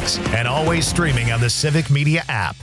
6, and always streaming on the Civic Media app.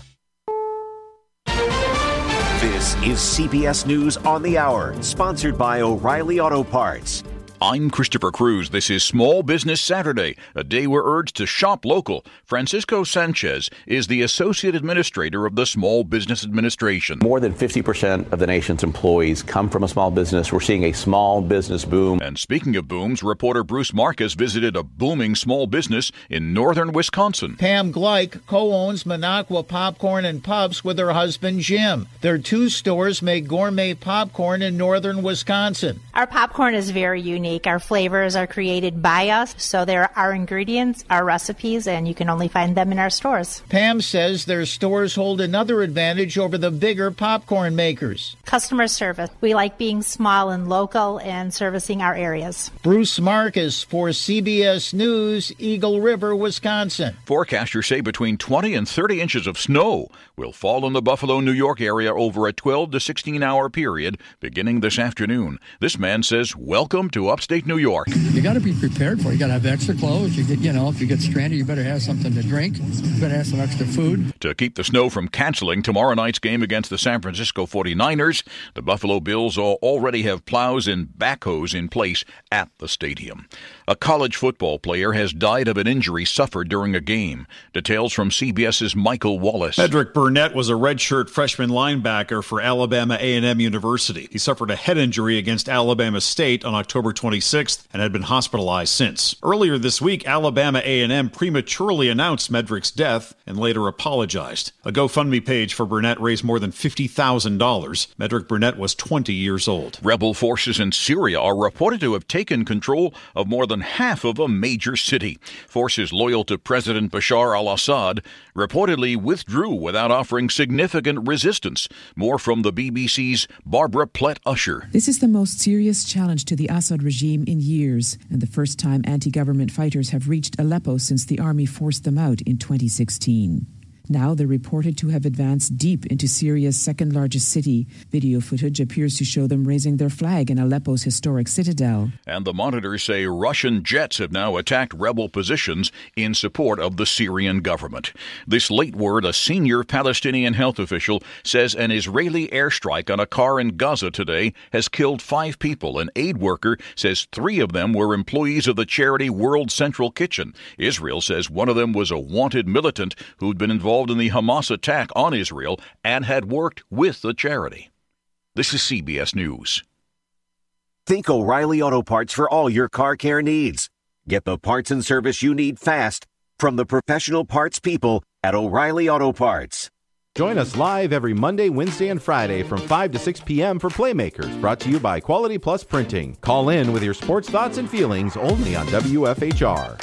This is CBS News on the Hour, sponsored by O'Reilly Auto Parts. I'm Christopher Cruz. This is Small Business Saturday, a day we're urged to shop local. Francisco Sanchez is the Associate Administrator of the Small Business Administration. More than 50% of the nation's employees come from a small business. We're seeing a small business boom. And speaking of booms, reporter Bruce Marcus visited a booming small business in northern Wisconsin. Pam Gleich co-owns Minocqua Popcorn and Pubs with her husband Jim. Their 2 stores make gourmet popcorn in northern Wisconsin. Our popcorn is very unique. Our flavors are created by us, so they're our ingredients, our recipes, and you can only find them in our stores. Pam says their stores hold another advantage over the bigger popcorn makers. Customer service. We like being small and local and servicing our areas. Bruce Marcus for CBS News, Eagle River, Wisconsin. Forecasters say between 20 and 30 inches of snow will fall in the Buffalo, New York area over a 12 to 16-hour period beginning this afternoon. This man says, welcome to upstate New York. You got to be prepared for it. You got to have extra clothes. If you get stranded, you better have something to drink. You better have some extra food. To keep the snow from canceling tomorrow night's game against the San Francisco 49ers, the Buffalo Bills already have plows and backhoes in place at the stadium. A college football player has died of an injury suffered during a game. Details from CBS's Michael Wallace. Medrick Burnett was a redshirt freshman linebacker for Alabama A&M University. He suffered a head injury against Alabama State on October 26th and had been hospitalized since. Earlier this week, Alabama A&M prematurely announced Medrick's death and later apologized. A GoFundMe page for Burnett raised more than $50,000. Medrick Burnett was 20 years old. Rebel forces in Syria are reported to have taken control of more than half of a major city. Forces loyal to President Bashar al-Assad reportedly withdrew without offering significant resistance. More from the BBC's Barbara Plett-Usher. This is the most serious challenge to the Assad regime in years, and the first time anti-government fighters have reached Aleppo since the army forced them out in 2016. Now they're reported to have advanced deep into Syria's second-largest city. Video footage appears to show them raising their flag in Aleppo's historic citadel. And the monitors say Russian jets have now attacked rebel positions in support of the Syrian government. This late word, a senior Palestinian health official says an Israeli airstrike on a car in Gaza today has killed 5 people. An aid worker says 3 of them were employees of the charity World Central Kitchen. Israel says one of them was a wanted militant who'd been involved in the Hamas attack on Israel and had worked with the charity. This is CBS News. Think O'Reilly Auto Parts for all your car care needs. Get the parts and service you need fast from the professional parts people at O'Reilly Auto Parts. Join us live every Monday, Wednesday, and Friday from 5 to 6 p.m. for Playmakers, brought to you by Quality Plus Printing. Call in with your sports thoughts and feelings only on WFHR.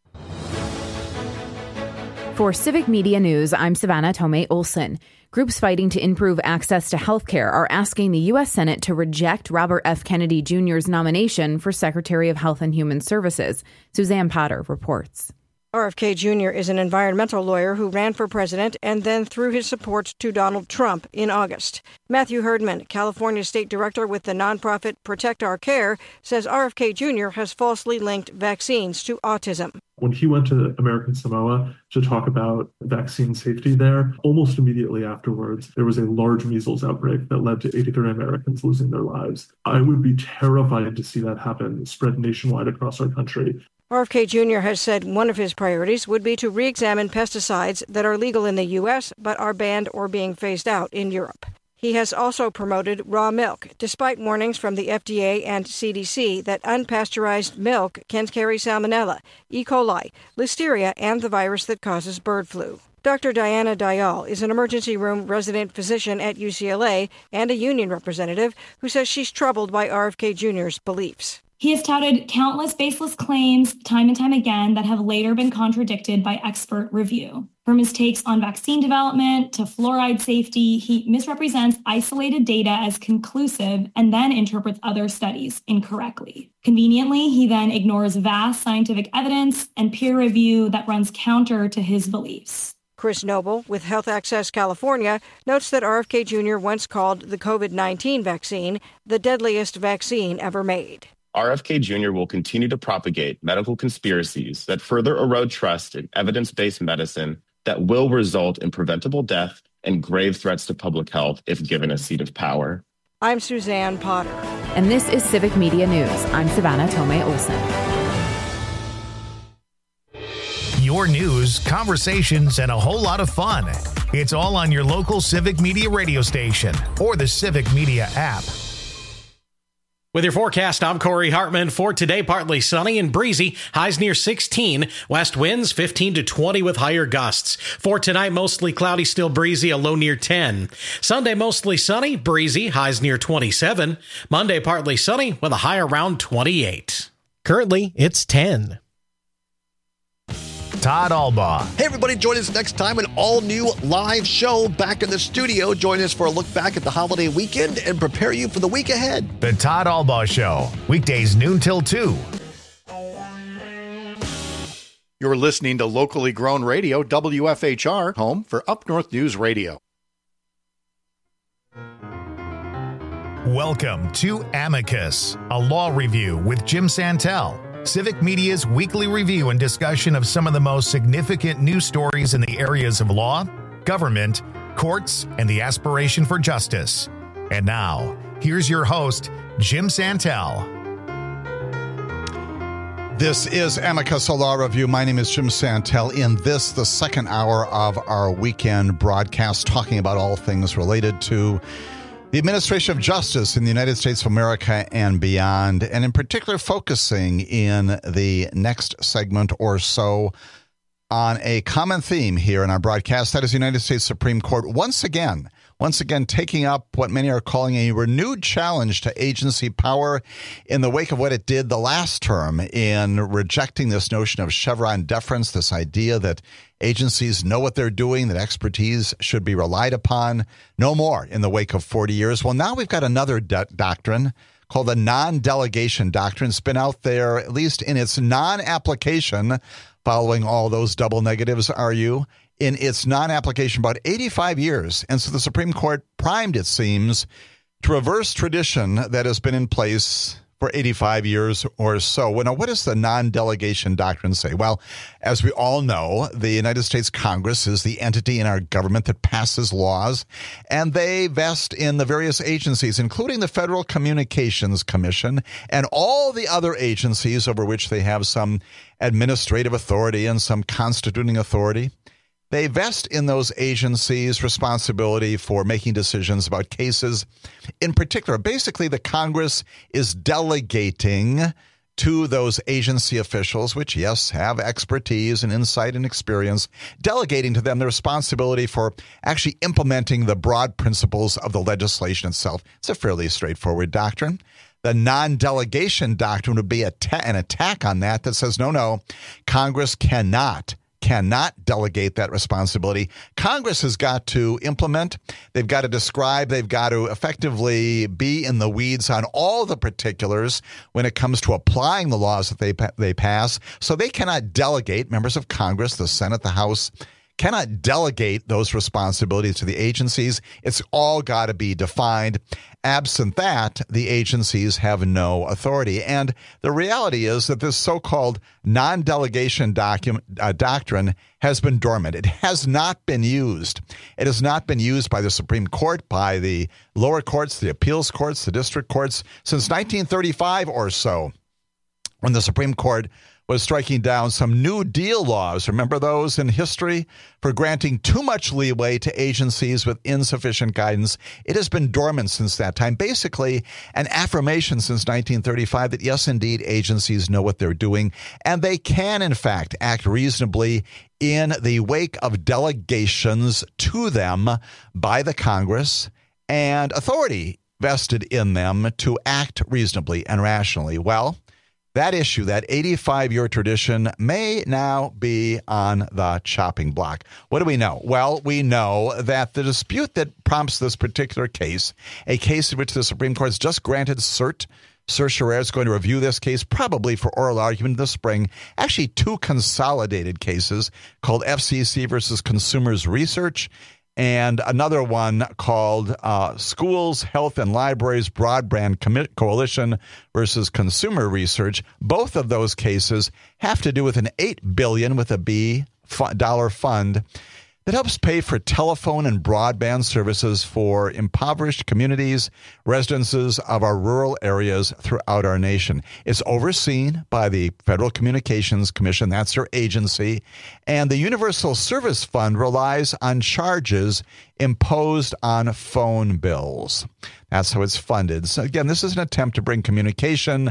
For Civic Media News, I'm Savannah Tomei Olson. Groups fighting to improve access to health care are asking the U.S. Senate to reject Robert F. Kennedy Jr.'s nomination for Secretary of Health and Human Services. Suzanne Potter reports. RFK Jr. is an environmental lawyer who ran for president and then threw his support to Donald Trump in August. Matthew Herdman, California state director with the nonprofit Protect Our Care, says RFK Jr. has falsely linked vaccines to autism. When he went to American Samoa to talk about vaccine safety there, almost immediately afterwards, there was a large measles outbreak that led to 83 Americans losing their lives. I would be terrified to see that happen, spread nationwide across our country. RFK Jr. has said one of his priorities would be to re-examine pesticides that are legal in the U.S. but are banned or being phased out in Europe. He has also promoted raw milk, despite warnings from the FDA and CDC that unpasteurized milk can carry salmonella, E. coli, listeria, and the virus that causes bird flu. Dr. Diana Dayal is an emergency room resident physician at UCLA and a union representative who says she's troubled by RFK Jr.'s beliefs. He has touted countless baseless claims time and time again that have later been contradicted by expert review. From his takes on vaccine development to fluoride safety, he misrepresents isolated data as conclusive and then interprets other studies incorrectly. Conveniently, he then ignores vast scientific evidence and peer review that runs counter to his beliefs. Chris Noble with Health Access California notes that RFK Jr. once called the COVID-19 vaccine the deadliest vaccine ever made. RFK Jr. will continue to propagate medical conspiracies that further erode trust in evidence-based medicine that will result in preventable death and grave threats to public health if given a seat of power. I'm Suzanne Potter. And this is Civic Media News. I'm Savannah Tomei Olson. Your news, conversations, and a whole lot of fun. It's all on your local Civic Media radio station or the Civic Media app. With your forecast, I'm Corey Hartman. For today, partly sunny and breezy, highs near 16. West winds 15 to 20 with higher gusts. For tonight, mostly cloudy, still breezy, a low near 10. Sunday, mostly sunny, breezy, highs near 27. Monday, partly sunny with a high around 28. Currently, it's 10. Todd Albaugh. Hey, everybody, join us next time, an all-new live show back in the studio. Join us for a look back at the holiday weekend and prepare you for the week ahead. The Todd Albaugh Show, weekdays noon till 2. You're listening to locally grown radio, WFHR, home for Up North News Radio. Welcome to Amicus, a law review with Jim Santel. Civic Media's weekly review and discussion of some of the most significant news stories in the areas of law, government, courts, and the aspiration for justice. And now, here's your host, Jim Santel. This is Amicus, a law review. My name is Jim Santel. In this, the second hour of our weekend broadcast, talking about all things related to the administration of justice in the United States of America and beyond, and in particular focusing in the next segment or so on a common theme here in our broadcast. That is the United States Supreme Court once again taking up what many are calling a renewed challenge to agency power in the wake of what it did the last term in rejecting this notion of Chevron deference, this idea that agencies know what they're doing, that expertise should be relied upon. No more in the wake of 40 years. Well, now we've got another doctrine called the non-delegation doctrine. It's been out there, at least in its non-application, following all those double negatives, in its non-application about 85 years. And so the Supreme Court primed, it seems, to reverse tradition that has been in place for 85 years or so. Well, now, what does the non-delegation doctrine say? Well, as we all know, the United States Congress is the entity in our government that passes laws, and they vest in the various agencies, including the Federal Communications Commission and all the other agencies over which they have some administrative authority and some constituting authority. They vest in those agencies responsibility for making decisions about cases. In particular, basically, the Congress is delegating to those agency officials, which, yes, have expertise and insight and experience, delegating to them the responsibility for actually implementing the broad principles of the legislation itself. It's a fairly straightforward doctrine. The non-delegation doctrine would be an attack on that says, no, Congress cannot delegate that responsibility. Congress has got to implement. They've got to describe. They've got to effectively be in the weeds on all the particulars when it comes to applying the laws that they pass. So they cannot delegate. Members of Congress, the Senate, the House, cannot delegate those responsibilities to the agencies. It's all got to be defined. Absent that, the agencies have no authority. And the reality is that this so-called non-delegation doctrine has been dormant. It has not been used. It has not been used by the Supreme Court, by the lower courts, the appeals courts, the district courts, since 1935 or so, when the Supreme Court was striking down some New Deal laws. Remember those in history? For granting too much leeway to agencies with insufficient guidance. It has been dormant since that time. Basically, an affirmation since 1935 that, yes, indeed, agencies know what they're doing, and they can, in fact, act reasonably in the wake of delegations to them by the Congress and authority vested in them to act reasonably and rationally. Well, that issue, that 85-year tradition, may now be on the chopping block. What do we know? Well, we know that the dispute that prompts this particular case, a case in which the Supreme Court has just granted cert, certiorari is going to review this case probably for oral argument this spring. Actually, two consolidated cases called FCC versus Consumers Research and another one called Schools, Health, and Libraries Broadband Coalition versus Consumer Research. Both of those cases have to do with an $8 billion with a B dollar fund that helps pay for telephone and broadband services for impoverished communities, residences of our rural areas throughout our nation. It's overseen by the Federal Communications Commission. That's their agency. And the Universal Service Fund relies on charges imposed on phone bills. That's how it's funded. So again, this is an attempt to bring communication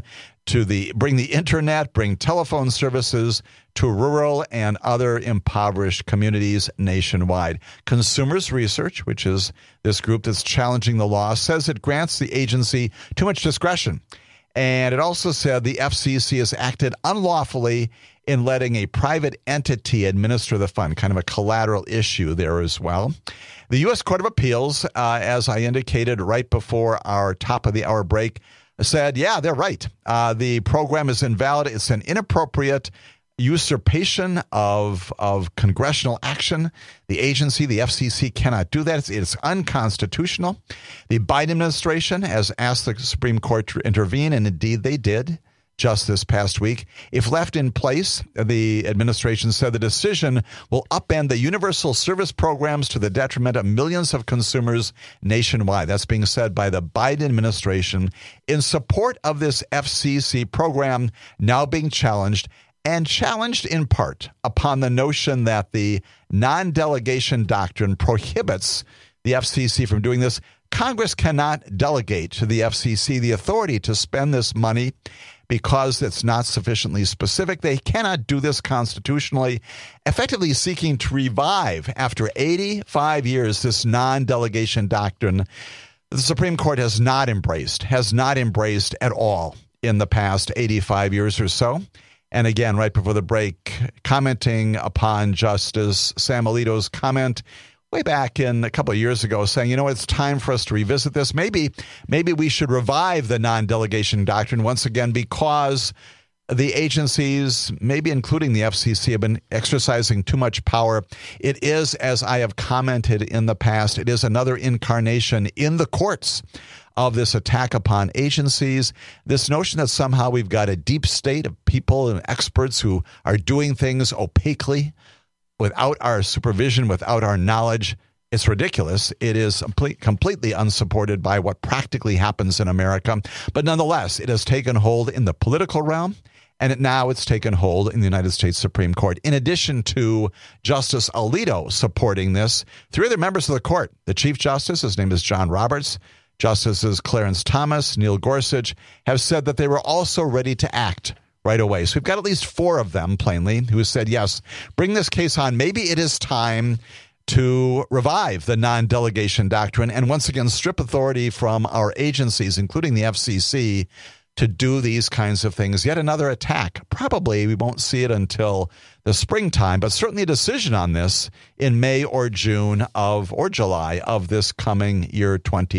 bring the internet, bring telephone services to rural and other impoverished communities nationwide. Consumers Research, which is this group that's challenging the law, says it grants the agency too much discretion. And it also said the FCC has acted unlawfully in letting a private entity administer the fund, kind of a collateral issue there as well. The U.S. Court of Appeals, as I indicated right before our top of the hour break, said, yeah, they're right. The program is invalid. It's an inappropriate usurpation of congressional action. The agency, the FCC, cannot do that. It's unconstitutional. The Biden administration has asked the Supreme Court to intervene, and indeed they did just this past week. If left in place, the administration said the decision will upend the universal service programs to the detriment of millions of consumers nationwide. That's being said by the Biden administration in support of this FCC program now being challenged, and challenged in part upon the notion that the non-delegation doctrine prohibits the FCC from doing this. Congress cannot delegate to the FCC the authority to spend this money because it's not sufficiently specific. They cannot do this constitutionally, effectively seeking to revive, after 85 years, this non-delegation doctrine the Supreme Court has not embraced at all in the past 85 years or so. And again, right before the break, commenting upon Justice Sam Alito's comment way back in a couple of years ago, saying, it's time for us to revisit this. Maybe we should revive the non-delegation doctrine once again, because the agencies, maybe including the FCC, have been exercising too much power. It is, as I have commented in the past, it is another incarnation in the courts of this attack upon agencies, this notion that somehow we've got a deep state of people and experts who are doing things opaquely, without our supervision, without our knowledge. It's ridiculous. It is completely unsupported by what practically happens in America. But nonetheless, it has taken hold in the political realm, and now it's taken hold in the United States Supreme Court. In addition to Justice Alito supporting this, 3 other members of the court, the Chief Justice, his name is John Roberts, Justices Clarence Thomas, Neil Gorsuch, have said that they were also ready to act right away. So we've got at least 4 of them, plainly, who said, yes, bring this case on. Maybe it is time to revive the non-delegation doctrine and once again strip authority from our agencies, including the FCC, to do these kinds of things. Yet another attack. Probably we won't see it until the springtime, but certainly a decision on this in May or June or July of this coming year,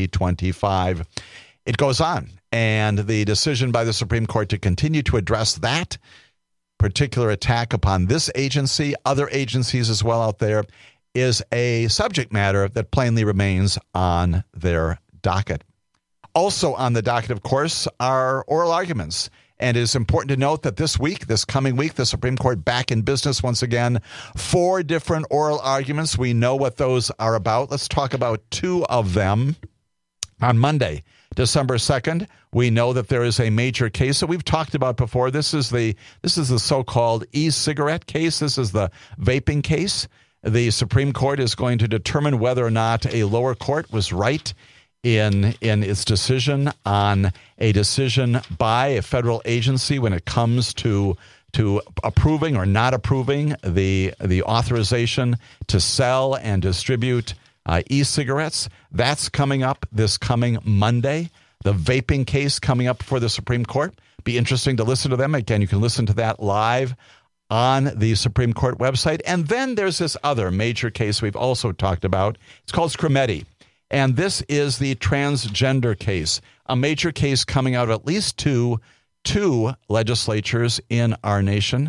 2025. It goes on. And the decision by the Supreme Court to continue to address that particular attack upon this agency, other agencies as well out there, is a subject matter that plainly remains on their docket. Also on the docket, of course, are oral arguments. And it is important to note that this coming week, the Supreme Court back in business once again. 4 different oral arguments. We know what those are about. Let's talk about 2 of them. On Monday, December 2nd, we know that there is a major case that we've talked about before. This is the so-called e-cigarette case. This is the vaping case. The Supreme Court is going to determine whether or not a lower court was right in its decision on a decision by a federal agency when it comes to approving or not approving the authorization to sell and distribute e-cigarettes. That's coming up this coming Monday. The vaping case coming up before the Supreme Court. Be interesting to listen to them. Again, you can listen to that live on the Supreme Court website. And then there's this other major case we've also talked about. It's called Scrimeti. And this is the transgender case, a major case coming out of at least two legislatures in our nation.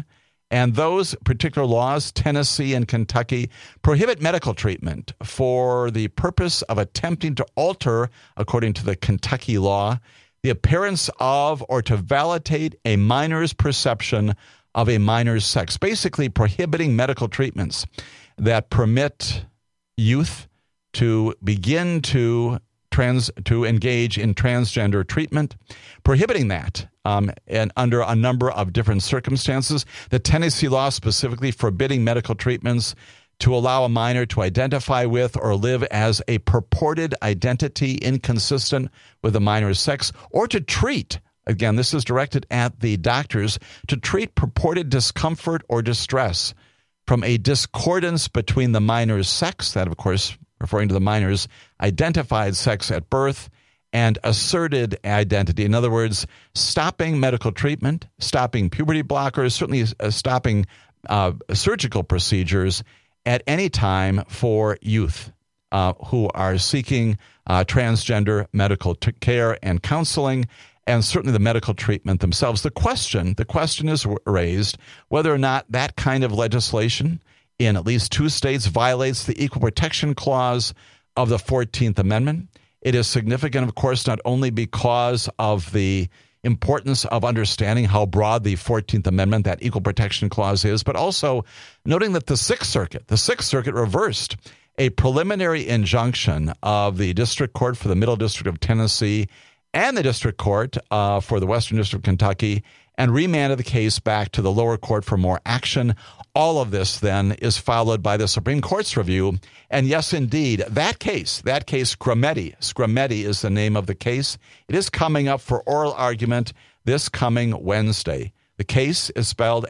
And those particular laws, Tennessee and Kentucky, prohibit medical treatment for the purpose of attempting to alter, according to the Kentucky law, the appearance of or to validate a minor's perception of a minor's sex, basically prohibiting medical treatments that permit youth to begin to engage in transgender treatment, prohibiting that and under a number of different circumstances. The Tennessee law specifically forbidding medical treatments to allow a minor to identify with or live as a purported identity inconsistent with a minor's sex, or to treat, again, this is directed at the doctors, to treat purported discomfort or distress from a discordance between the minor's sex, that of course referring to the minor's identified sex at birth, and asserted identity. In other words, stopping medical treatment, stopping puberty blockers, certainly stopping surgical procedures at any time for youth who are seeking transgender medical care and counseling, and certainly the medical treatment themselves. The question is raised whether or not that kind of legislation in at least 2 states violates the Equal Protection Clause of the 14th Amendment. It is significant, of course, not only because of the importance of understanding how broad the 14th Amendment, that Equal Protection Clause is, but also noting that the Sixth Circuit reversed a preliminary injunction of the District Court for the Middle District of Tennessee and the District Court for the Western District of Kentucky, and remanded the case back to the lower court for more action. All of this then is followed by the Supreme Court's review. And yes, indeed, that case, Scrametti is the name of the case. It is coming up for oral argument this coming Wednesday. The case is spelled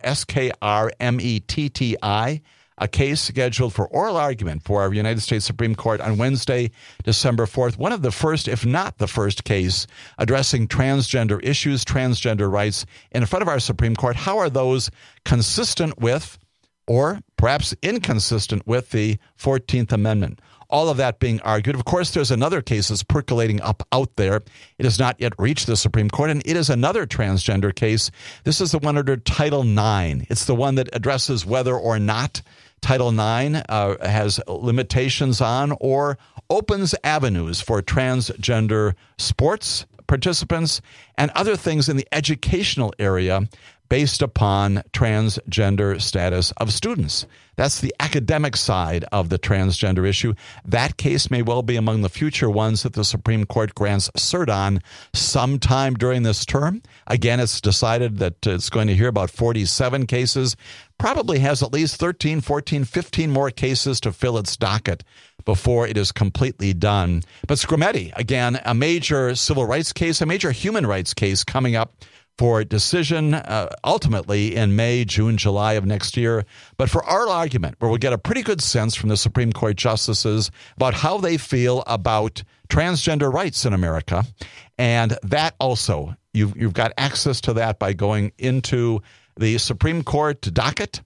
Skrmetti, a case scheduled for oral argument for our United States Supreme Court on Wednesday, December 4th. One of the first, if not the first case addressing transgender issues, transgender rights in front of our Supreme Court. How are those consistent with, or perhaps inconsistent with, the 14th Amendment? All of that being argued. Of course, there's another case that's percolating up out there. It has not yet reached the Supreme Court, and it is another transgender case. This is the one under Title IX. It's the one that addresses whether or not Title IX has limitations on or opens avenues for transgender sports participants and other things in the educational area based upon transgender status of students. That's the academic side of the transgender issue. That case may well be among the future ones that the Supreme Court grants cert on sometime during this term. Again, it's decided that it's going to hear about 47 cases, probably has at least 13, 14, 15 more cases to fill its docket before it is completely done. But Scrametti, again, a major civil rights case, a major human rights case coming up for decision ultimately in May, June, July of next year. But for our argument, where we'll get a pretty good sense from the Supreme Court justices about how they feel about transgender rights in America. And that also, you've got access to that by going into the Supreme Court docket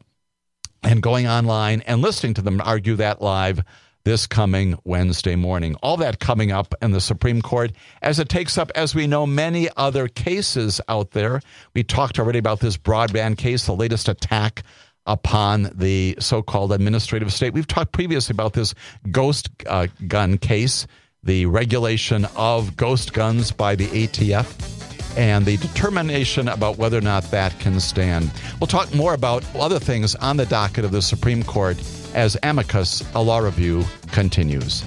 and going online and listening to them argue that live this coming Wednesday morning. All that coming up in the Supreme Court as it takes up, as we know, many other cases out there. We talked already about this broadband case, the latest attack upon the so-called administrative state. We've talked previously about this ghost gun case, the regulation of ghost guns by the ATF, and the determination about whether or not that can stand. We'll talk more about other things on the docket of the Supreme Court as Amicus, a law review, continues.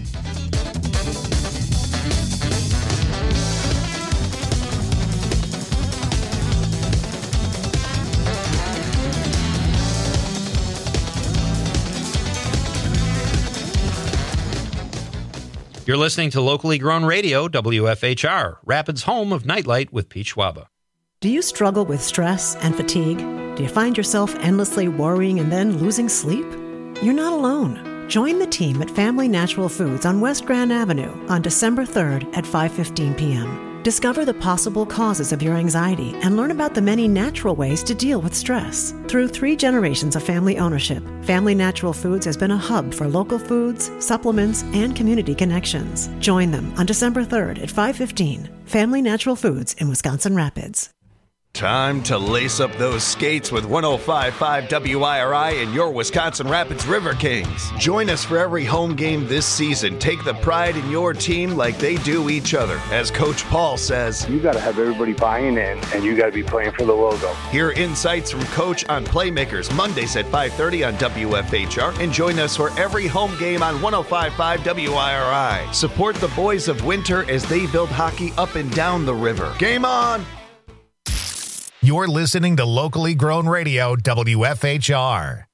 You're listening to locally grown radio, WFHR, Rapids' home of Nightlight with Pete Schwaba. Do you struggle with stress and fatigue? Do you find yourself endlessly worrying and then losing sleep? You're not alone. Join the team at Family Natural Foods on West Grand Avenue on December 3rd at 5:15 p.m. Discover the possible causes of your anxiety and learn about the many natural ways to deal with stress. Through 3 generations of family ownership, Family Natural Foods has been a hub for local foods, supplements, and community connections. Join them on December 3rd at 5:15. Family Natural Foods in Wisconsin Rapids. Time to lace up those skates with 105.5 WIRI and your Wisconsin Rapids River Kings. Join us for every home game this season. Take the pride in your team like they do each other. As Coach Paul says, you got to have everybody buying in, and you got to be playing for the logo. Hear insights from Coach on Playmakers Mondays at 5:30 on WFHR, and join us for every home game on 105.5 WIRI. Support the boys of Winter as they build hockey up and down the river. Game on! You're listening to locally grown radio, WFHR.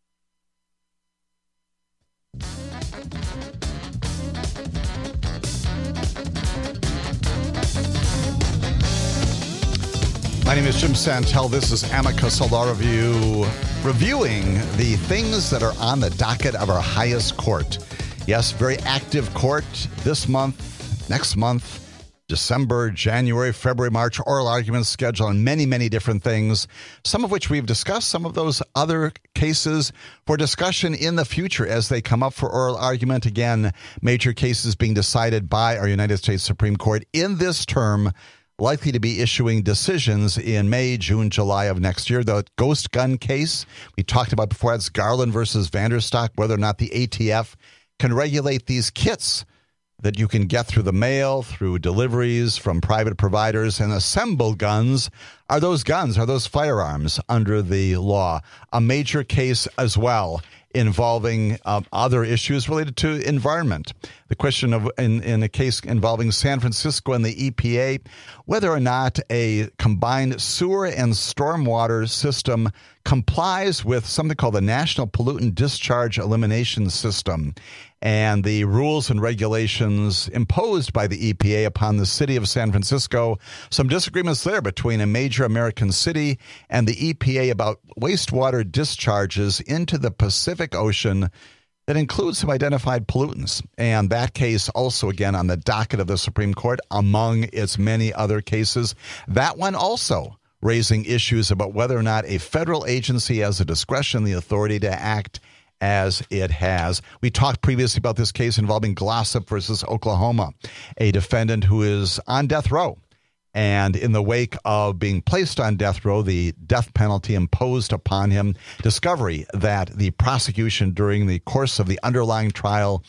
My name is Jim Santel. This is Amicus Law Review, reviewing the things that are on the docket of our highest court. Yes, very active court this month, next month, December, January, February, March, oral arguments scheduled on many, many different things, some of which we've discussed, some of those other cases for discussion in the future as they come up for oral argument. Again, major cases being decided by our United States Supreme Court in this term, likely to be issuing decisions in May, June, July of next year. The ghost gun case we talked about before, that's Garland versus Vanderstock, whether or not the ATF can regulate these kits that you can get through the mail, through deliveries from private providers, and assemble guns. Are those guns, are those firearms under the law? A major case as well involving other issues related to environment. The question of, in a case involving San Francisco and the EPA, whether or not a combined sewer and stormwater system complies with something called the National Pollutant Discharge Elimination System and the rules and regulations imposed by the EPA upon the city of San Francisco. Some disagreements there between a major American city and the EPA about wastewater discharges into the Pacific Ocean that includes some identified pollutants. And that case also, again, on the docket of the Supreme Court, among its many other cases. That one also raising issues about whether or not a federal agency has the discretion, the authority to act as it has. We talked previously about this case involving Glossop versus Oklahoma, a defendant who is on death row. And in the wake of being placed on death row, the death penalty imposed upon him, discovery that the prosecution during the course of the underlying trial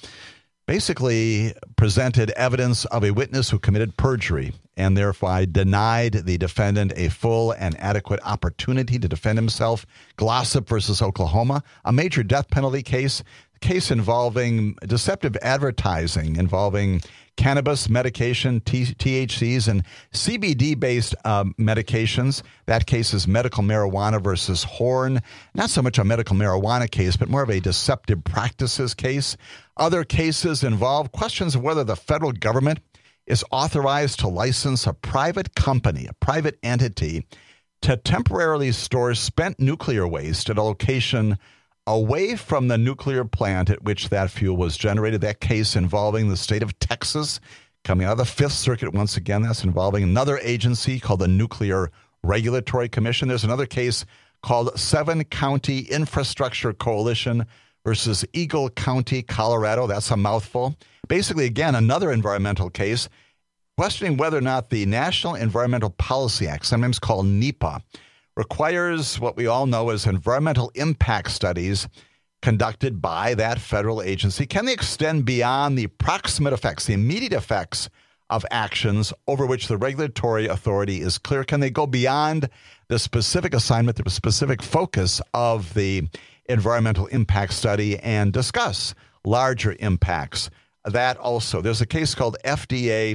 basically presented evidence of a witness who committed perjury and therefore denied the defendant a full and adequate opportunity to defend himself. Glossop versus Oklahoma, a major death penalty case involving deceptive advertising, involving cannabis medication, THCs, and CBD-based medications. That case is medical marijuana versus Horn. Not so much a medical marijuana case, but more of a deceptive practices case. Other cases involve questions of whether the federal government is authorized to license a private company, a private entity, to temporarily store spent nuclear waste at a location away from the nuclear plant at which that fuel was generated. That case involving the state of Texas, coming out of the Fifth Circuit once again. That's involving another agency called the Nuclear Regulatory Commission. There's another case called Seven County Infrastructure Coalition versus Eagle County, Colorado. That's a mouthful. Basically, again, another environmental case questioning whether or not the National Environmental Policy Act, sometimes called NEPA, requires what we all know as environmental impact studies conducted by that federal agency. Can they extend beyond the proximate effects, the immediate effects of actions over which the regulatory authority is clear? Can they go beyond the specific assignment, the specific focus of the environmental impact study and discuss larger impacts? That also, there's a case called FDA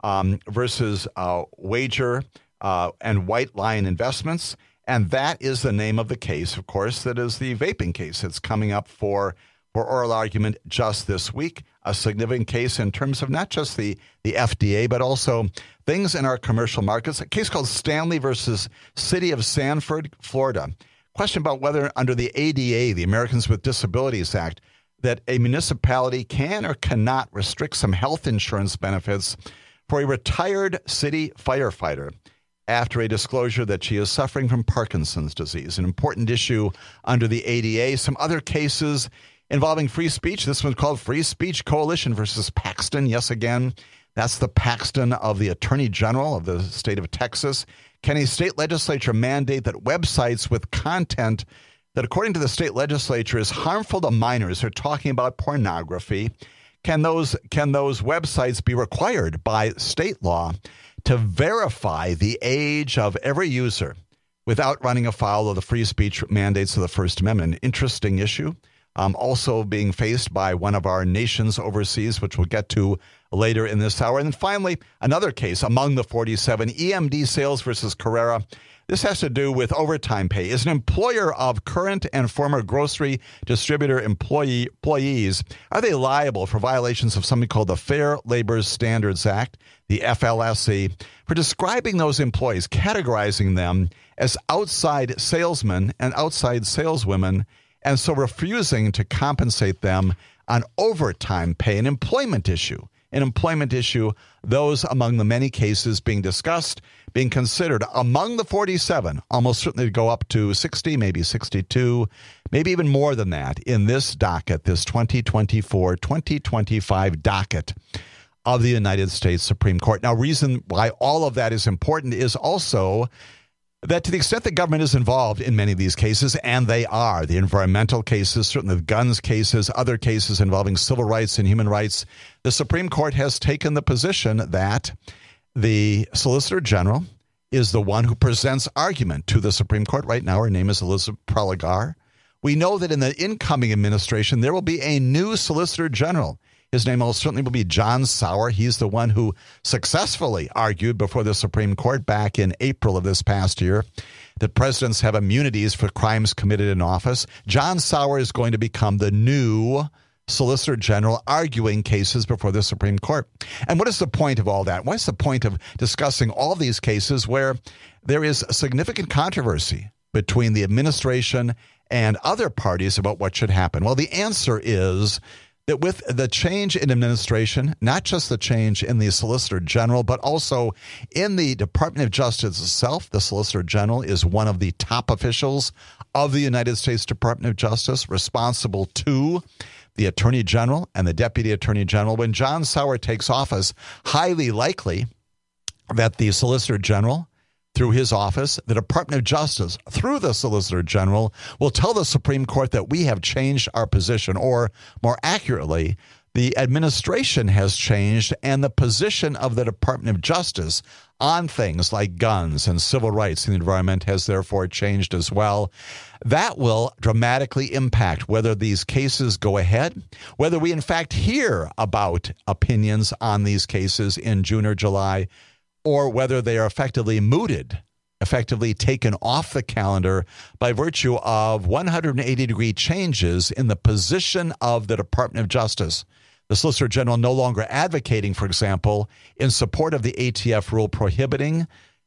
versus Wager and White Lion Investments. And that is the name of the case, of course, that is the vaping case. It's coming up for oral argument just this week. A significant case in terms of not just the FDA, but also things in our commercial markets. A case called Stanley versus City of Sanford, Florida. Question about whether under the ADA, the Americans with Disabilities Act, that a municipality can or cannot restrict some health insurance benefits for a retired city firefighter after a disclosure that she is suffering from Parkinson's disease, an important issue under the ADA. Some other cases involving free speech. This one's called Free Speech Coalition versus Paxton. Yes, again, that's the Paxton of the Attorney General of the state of Texas. Can a state legislature mandate that websites with content that, according to the state legislature, is harmful to minors? They're talking about pornography. Can those websites be required by state law to verify the age of every user without running afoul of the free speech mandates of the First Amendment? An interesting issue. Also being faced by one of our nations overseas, which we'll get to later in this hour. And then finally, another case among the 47, EMD Sales versus Carrera. This has to do with overtime pay. Is an employer of current and former grocery distributor employees, are they liable for violations of something called the Fair Labor Standards Act, the FLSA, for describing those employees, categorizing them as outside salesmen and outside saleswomen, and so refusing to compensate them on overtime pay, an employment issue, those among the many cases being discussed, being considered among the 47, almost certainly to go up to 60, maybe 62, maybe even more than that in this docket, this 2024-2025 docket of the United States Supreme Court. Now, reason why all of that is important is also that to the extent the government is involved in many of these cases, and they are, the environmental cases, certainly the guns cases, other cases involving civil rights and human rights, the Supreme Court has taken the position that the Solicitor General is the one who presents argument to the Supreme Court. Right now, her name is Elizabeth Prelogar. We know that in the incoming administration, there will be a new Solicitor General. His name will certainly be John Sauer. He's the one who successfully argued before the Supreme Court back in April of this past year that presidents have immunities for crimes committed in office. John Sauer is going to become the new Solicitor General arguing cases before the Supreme Court. And what is the point of all that? What's the point of discussing all these cases where there is significant controversy between the administration and other parties about what should happen? Well, the answer is that with the change in administration, not just the change in the Solicitor General, but also in the Department of Justice itself, the Solicitor General is one of the top officials of the United States Department of Justice, responsible to the Attorney General and the Deputy Attorney General. When John Sauer takes office, highly likely that the Solicitor General, through his office, the Department of Justice, through the Solicitor General, will tell the Supreme Court that we have changed our position, or more accurately, the administration has changed and the position of the Department of Justice on things like guns and civil rights and the environment has therefore changed as well. That will dramatically impact whether these cases go ahead, whether we in fact hear about opinions on these cases in June or July, or whether they are effectively mooted, effectively taken off the calendar by virtue of 180-degree changes in the position of the Department of Justice. The Solicitor General no longer advocating, for example, in support of the ATF rule prohibiting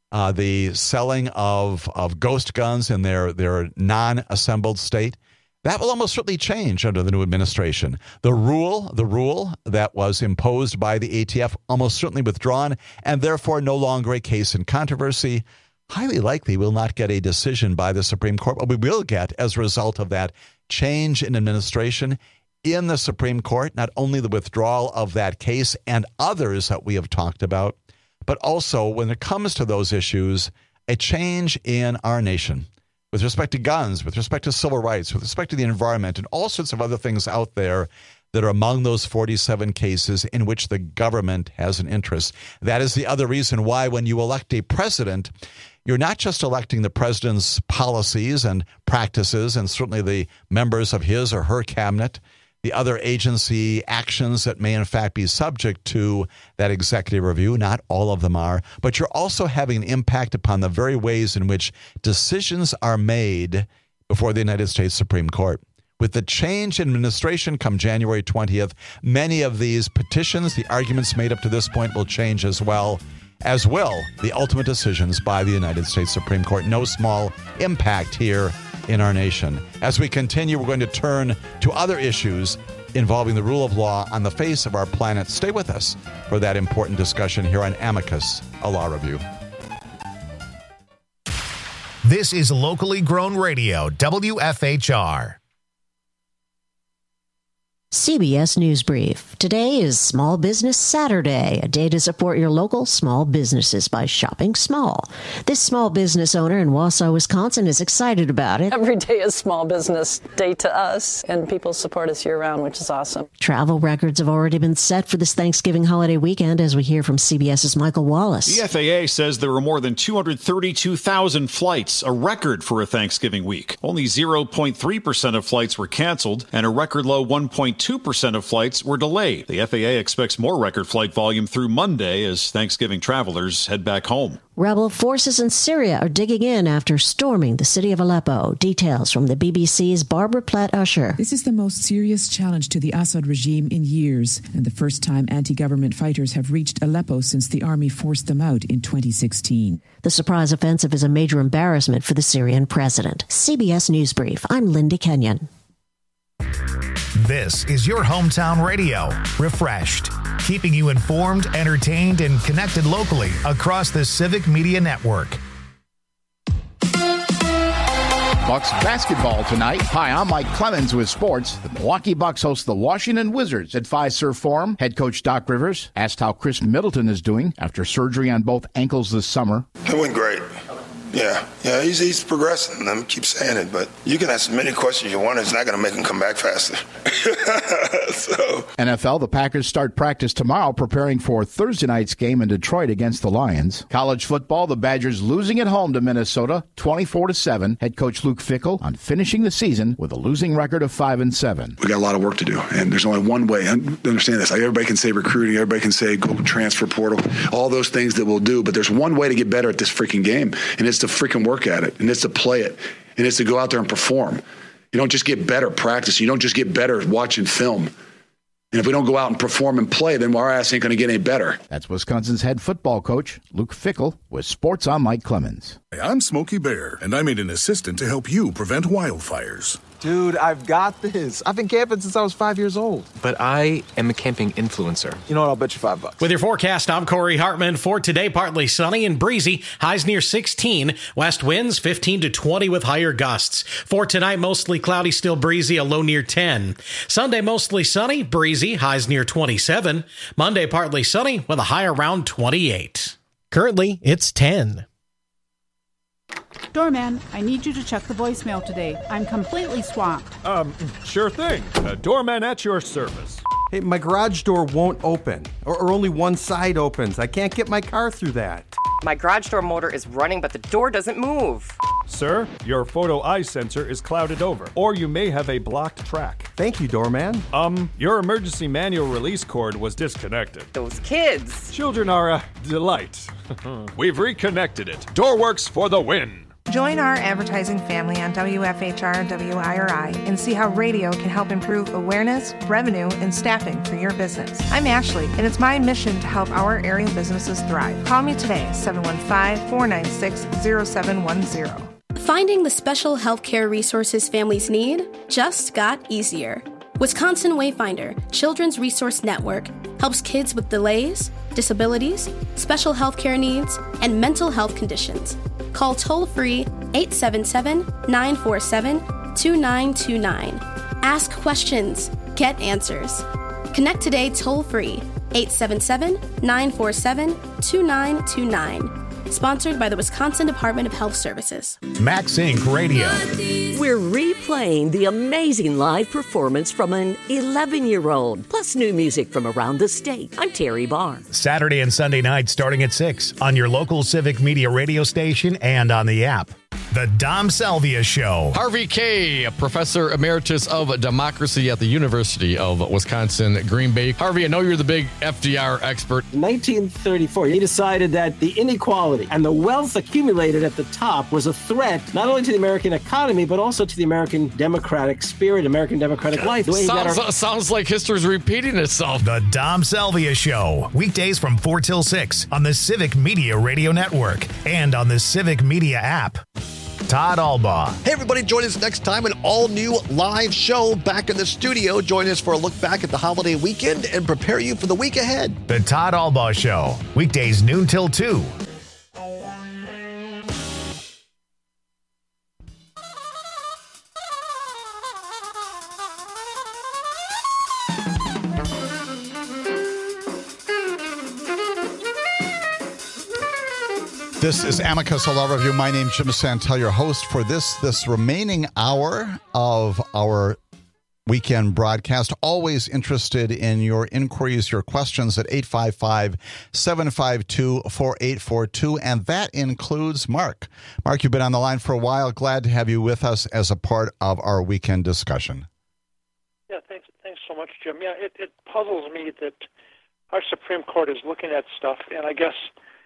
the selling of ghost guns in their non-assembled state. That will almost certainly change under the new administration. The rule that was imposed by the ATF almost certainly withdrawn and therefore no longer a case in controversy. Highly likely will not get a decision by the Supreme Court. What we will get as a result of that change in administration in the Supreme Court, not only the withdrawal of that case and others that we have talked about, but also when it comes to those issues, a change in our nation. With respect to guns, with respect to civil rights, with respect to the environment, and all sorts of other things out there that are among those 47 cases in which the government has an interest. That is the other reason why when you elect a president, you're not just electing the president's policies and practices and certainly the members of his or her cabinet, the other agency actions that may in fact be subject to that executive review. Not all of them are, but you're also having an impact upon the very ways in which decisions are made before the United States Supreme Court. With the change in administration come January 20th, many of these petitions, the arguments made up to this point will change as will the ultimate decisions by the United States Supreme Court. No small impact here in our nation. As we continue, we're going to turn to other issues involving the rule of law on the face of our planet. Stay with us for that important discussion here on Amicus, a law review. This is locally grown radio, WFHR. CBS News Brief. Today is Small Business Saturday, a day to support your local small businesses by shopping small. This small business owner in Wausau, Wisconsin is excited about it. Every day is Small Business Day to us, and people support us year-round, which is awesome. Travel records have already been set for this Thanksgiving holiday weekend, as we hear from CBS's Michael Wallace. The FAA says there were more than 232,000 flights, a record for a Thanksgiving week. Only 0.3% of flights were canceled, and a record low 1.2% of flights were delayed. The FAA expects more record flight volume through Monday as Thanksgiving travelers head back home. Rebel forces in Syria are digging in after storming the city of Aleppo. Details from the BBC's Barbara Platt-Usher. This is the most serious challenge to the Assad regime in years, and the first time anti-government fighters have reached Aleppo since the army forced them out in 2016. The surprise offensive is a major embarrassment for the Syrian president. CBS News Brief. I'm Linda Kenyon. This is your hometown radio, refreshed, keeping you informed, entertained, and connected locally across the Civic Media Network. Bucks basketball tonight. Hi, I'm Mike Clemens with sports. The Milwaukee Bucks host the Washington Wizards at Fiserv Forum. Head coach Doc Rivers asked how Chris Middleton is doing after surgery on both ankles this summer. It went great. Yeah, he's progressing. Let me keep saying it, but you can ask as many questions you want. It's not going to make him come back faster. NFL, the Packers start practice tomorrow, preparing for Thursday night's game in Detroit against the Lions. College football, the Badgers losing at home to Minnesota, 24-7. Head coach Luke Fickell on finishing the season with a losing record of 5-7. We got a lot of work to do, and there's only one way. I understand this. Like, everybody can say recruiting, everybody can say go transfer portal, all those things that we'll do, but there's one way to get better at this freaking game, and it's to freaking work at it, and it's to play it, and it's to go out there and perform. You don't just get better practicing. You don't just get better watching film. And if we don't go out and perform and play, then our ass ain't going to get any better. That's Wisconsin's head football coach, Luke Fickell, with Sports. I'm Mike Clemens. Hey, I'm Smokey Bear, and I made an assistant to help you prevent wildfires. Dude, I've got this. I've been camping since I was 5 years old. But I am a camping influencer. You know what? I'll bet you $5. With your forecast, I'm Corey Hartman. For today, partly sunny and breezy. Highs near 16. West winds 15 to 20 with higher gusts. For tonight, mostly cloudy, still breezy, a low near 10. Sunday, mostly sunny, breezy, highs near 27. Monday, partly sunny with a high around 28. Currently, it's 10. Doorman, I need you to check the voicemail today. I'm completely swamped. Sure thing. Doorman at your service. Hey, my garage door won't open, or only one side opens. I can't get my car through that. My garage door motor is running, but the door doesn't move. Sir, your photo eye sensor is clouded over, or you may have a blocked track. Thank you, Doorman. Your emergency manual release cord was disconnected. Those kids. Children are a delight. We've reconnected it. Doorworks for the win. Join our advertising family on WFHR and WIRI and see how radio can help improve awareness, revenue, and staffing for your business. I'm Ashley, and it's my mission to help our area businesses thrive. Call me today, 715-496-0710. Finding the special healthcare resources families need just got easier. Wisconsin Wayfinder, Children's Resource Network, helps kids with delays, disabilities, special healthcare needs, and mental health conditions. Call toll-free 877-947-2929. Ask questions. Get answers. Connect today toll-free 877-947-2929. Sponsored by the Wisconsin Department of Health Services. Max Inc. Radio. We're replaying the amazing live performance from an 11-year-old, plus new music from around the state. I'm Terry Barr. Saturday and Sunday nights starting at 6 on your local Civic Media radio station and on the app. The Dom Salvia Show. Harvey Kaye, Professor Emeritus of Democracy at the University of Wisconsin, Green Bay. Harvey, I know you're the big FDR expert. In 1934, he decided that the inequality and the wealth accumulated at the top was a threat not only to the American economy, but also to the American democratic spirit, American democratic life. Sounds like history's repeating itself. The Dom Salvia Show. Weekdays from 4 till 6 on the Civic Media Radio Network and on the Civic Media app. Todd Albaugh. Hey, everybody, join us next time, an all-new live show back in the studio. Join us for a look back at the holiday weekend and prepare you for the week ahead. The Todd Albaugh Show. Weekdays noon till 2. This is Amicus, a law review. My name's Jim Santel, your host for this remaining hour of our weekend broadcast. Always interested in your inquiries, your questions at 855-752-4842. And that includes Mark. Mark, you've been on the line for a while. Glad to have you with us as a part of our weekend discussion. Yeah, thanks so much, Jim. Yeah, it puzzles me that our Supreme Court is looking at stuff, and I guess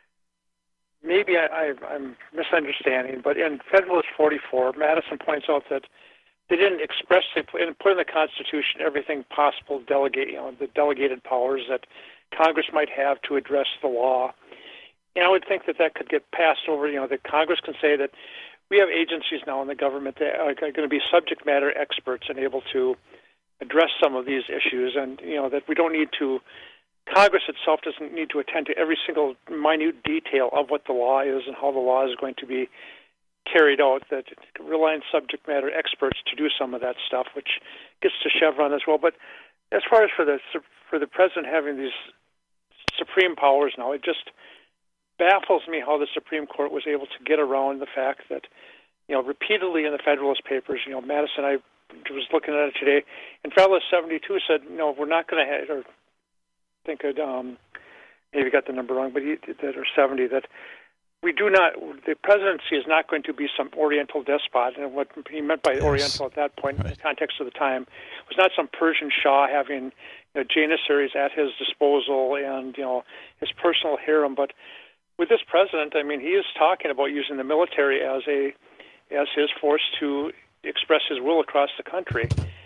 maybe I'm misunderstanding, but in Federalist 44, Madison points out that they didn't expressly put in the Constitution everything possible the delegated powers that Congress might have to address the law. And I would think that could get passed over, that Congress can say that we have agencies now in the government that are going to be subject matter experts and able to address some of these issues, and, that we don't need to Congress itself doesn't need to attend to every single minute detail of what the law is and how the law is going to be carried out, that it can rely on subject matter experts to do some of that stuff, which gets to Chevron as well. But as far as for the president having these supreme powers now, it just baffles me how the Supreme Court was able to get around the fact that, repeatedly in the Federalist Papers, Madison, I was looking at it today, and Federalist 72 said, we're not going to have, or I think maybe got the number wrong, but or 70, that the presidency is not going to be some Oriental despot. And what he meant by Oriental at that point, in the context of the time, was not some Persian Shah having Janissaries at his disposal and his personal harem. But with this president, I mean, he is talking about using the military as his force to express his will across the country.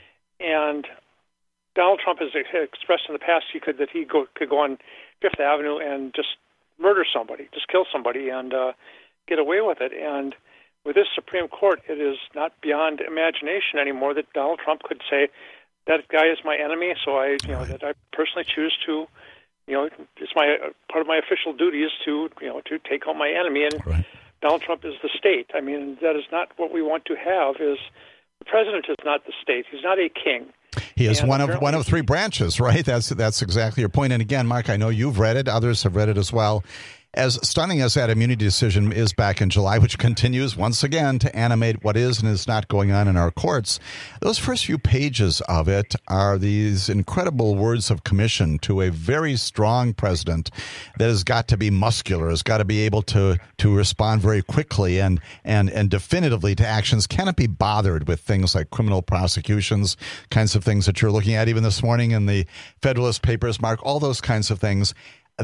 And Donald Trump has expressed in the past that he could go on Fifth Avenue and just murder somebody, just kill somebody, and get away with it. And with this Supreme Court, it is not beyond imagination anymore that Donald Trump could say, that guy is my enemy, so that I personally choose to, it's part of my official duties to take out my enemy. And Donald Trump is the state. I mean, that is not what we want to have. The president is not the state. He's not a king. He is one of three branches, right? That's exactly your point. And again, Mark, I know you've read it. Others have read it as well. As stunning as that immunity decision is back in July, which continues once again to animate what is and is not going on in our courts, those first few pages of it are these incredible words of commission to a very strong president that has got to be muscular, has got to be able to respond very quickly and definitively to actions, cannot be bothered with things like criminal prosecutions, kinds of things that you're looking at even this morning in the Federalist Papers, Mark, all those kinds of things.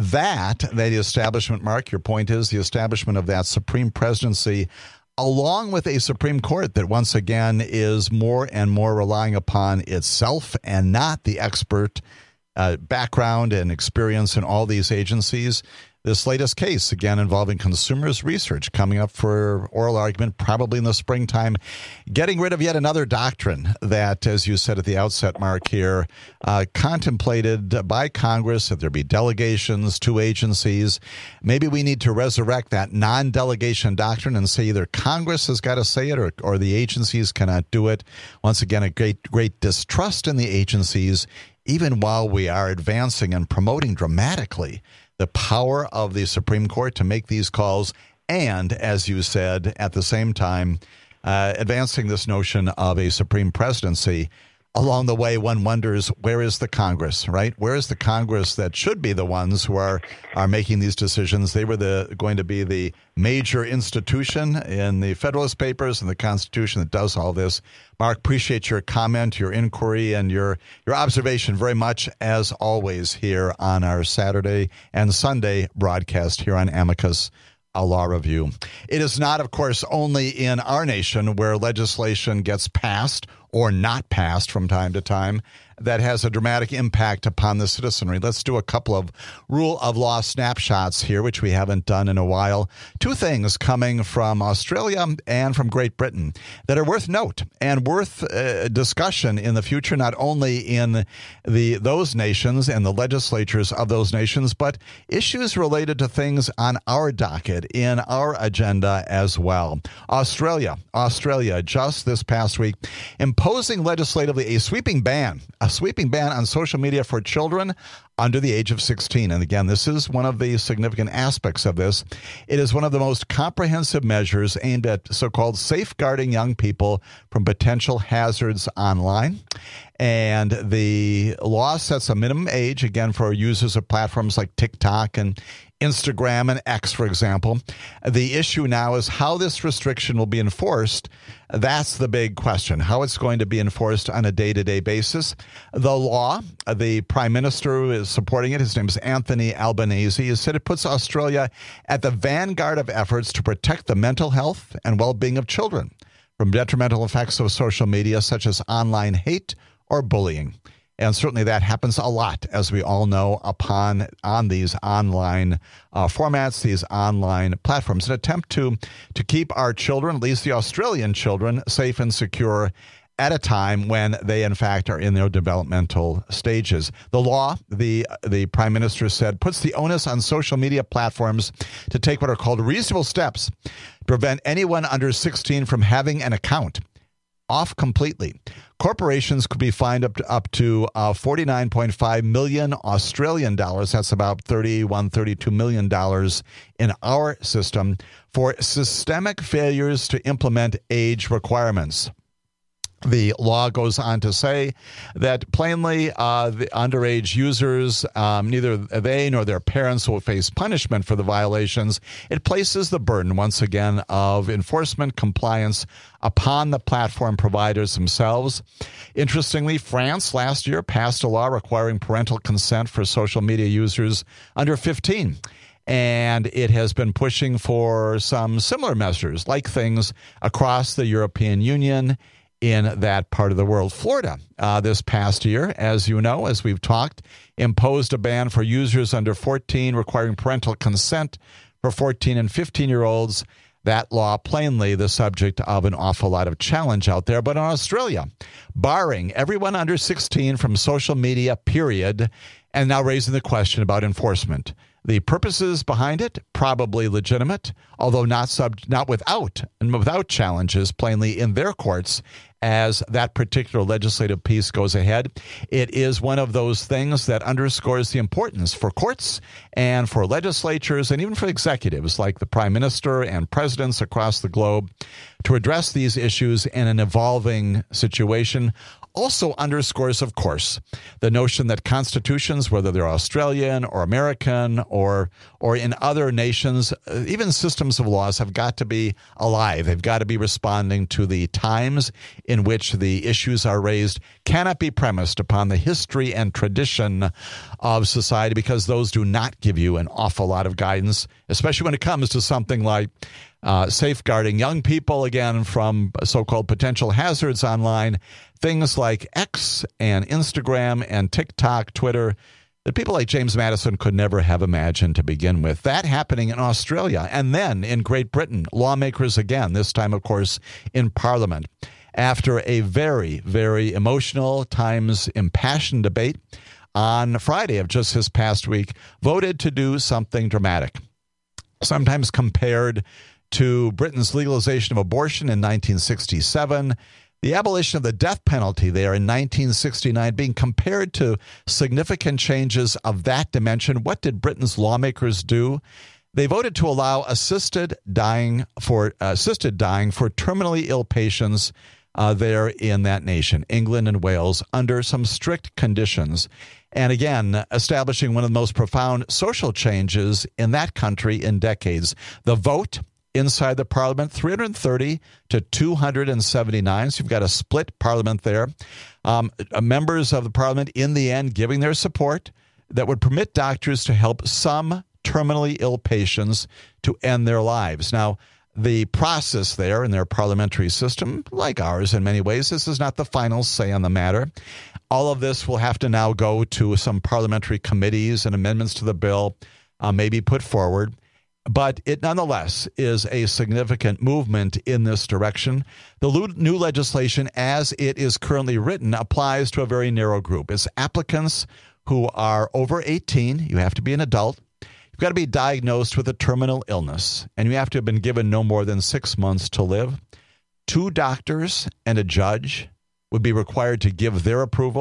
The establishment, Mark, your point is the establishment of that supreme presidency, along with a Supreme Court that once again is more and more relying upon itself and not the expert background and experience in all these agencies. This latest case, again, involving Consumers Research, coming up for oral argument probably in the springtime, getting rid of yet another doctrine that, as you said at the outset, Mark, here, contemplated by Congress that there be delegations to agencies. Maybe we need to resurrect that non-delegation doctrine and say either Congress has got to say it or the agencies cannot do it. Once again, a great distrust in the agencies, even while we are advancing and promoting dramatically the power of the Supreme Court to make these calls and, as you said, at the same time, advancing this notion of a supreme presidency. Along the way, one wonders, where is the Congress, right? Where is the Congress that should be the ones who are making these decisions? They were going to be the major institution in the Federalist Papers and the Constitution that does all this. Mark, appreciate your comment, your inquiry, and your observation very much, as always, here on our Saturday and Sunday broadcast here on Amicus, a law review. It is not, of course, only in our nation where legislation gets passed or not passed from time to time that has a dramatic impact upon the citizenry. Let's do a couple of rule of law snapshots here, which we haven't done in a while. Two things coming from Australia and from Great Britain that are worth note and worth discussion in the future, not only in those nations and the legislatures of those nations, but issues related to things on our docket, in our agenda as well. Australia, just this past week, imposing legislatively a sweeping ban sweeping ban on social media for children under the age of 16. And again, this is one of the significant aspects of this. It is one of the most comprehensive measures aimed at so-called safeguarding young people from potential hazards online. And the law sets a minimum age, again, for users of platforms like TikTok and Instagram and X, for example. The issue now is how this restriction will be enforced. That's the big question, how it's going to be enforced on a day-to-day basis. The law, the Prime Minister who is supporting it, his name is Anthony Albanese, has said it puts Australia at the vanguard of efforts to protect the mental health and well-being of children from detrimental effects of social media, such as online hate or bullying. And certainly that happens a lot, as we all know, on these online formats, these online platforms. An attempt to keep our children, at least the Australian children, safe and secure at a time when they, in fact, are in their developmental stages. The law, the Prime Minister said, puts the onus on social media platforms to take what are called reasonable steps to prevent anyone under 16 from having an account off completely. Corporations could be fined up to 49.5 million Australian dollars. That's about $32 million in our system for systemic failures to implement age requirements. The law goes on to say that plainly the underage users, neither they nor their parents will face punishment for the violations. It places the burden, once again, of enforcement compliance upon the platform providers themselves. Interestingly, France last year passed a law requiring parental consent for social media users under 15. And it has been pushing for some similar measures, like things across the European Union in that part of the world. Florida, this past year, as you know, as we've talked, imposed a ban for users under 14 requiring parental consent for 14 and 15-year-olds. That law plainly the subject of an awful lot of challenge out there. But in Australia, barring everyone under 16 from social media, period, and now raising the question about enforcement. The purposes behind it, probably legitimate, although not without challenges plainly in their courts as that particular legislative piece goes ahead. It is one of those things that underscores the importance for courts and for legislatures and even for executives like the Prime Minister and presidents across the globe to address these issues in an evolving situation. Also underscores, of course, the notion that constitutions, whether they're Australian or American or in other nations, even systems of laws have got to be alive. They've got to be responding to the times in which the issues are raised, cannot be premised upon the history and tradition of society, because those do not give you an awful lot of guidance, especially when it comes to something like safeguarding young people, again, from so-called potential hazards online, things like X and Instagram and TikTok, Twitter, that people like James Madison could never have imagined to begin with. That happening in Australia. And then in Great Britain, lawmakers again, this time, of course, in Parliament, after a very, very emotional, times impassioned debate on Friday of just this past week, voted to do something dramatic, sometimes compared to Britain's legalization of abortion in 1967, the abolition of the death penalty there in 1969 being compared to significant changes of that dimension. What did Britain's lawmakers do? They voted to allow assisted dying for terminally ill patients there in that nation, England and Wales, under some strict conditions. And again, establishing one of the most profound social changes in that country in decades. The vote inside the parliament, 330 to 279. So you've got a split parliament there. Members of the parliament, in the end, giving their support that would permit doctors to help some terminally ill patients to end their lives. Now, the process there in their parliamentary system, like ours in many ways, this is not the final say on the matter. All of this will have to now go to some parliamentary committees and amendments to the bill may be put forward. But it nonetheless is a significant movement in this direction. The new legislation, as it is currently written, applies to a very narrow group. It's applicants who are over 18. You have to be an adult. You've got to be diagnosed with a terminal illness, and you have to have been given no more than 6 months to live. 2 doctors and a judge would be required to give their approval,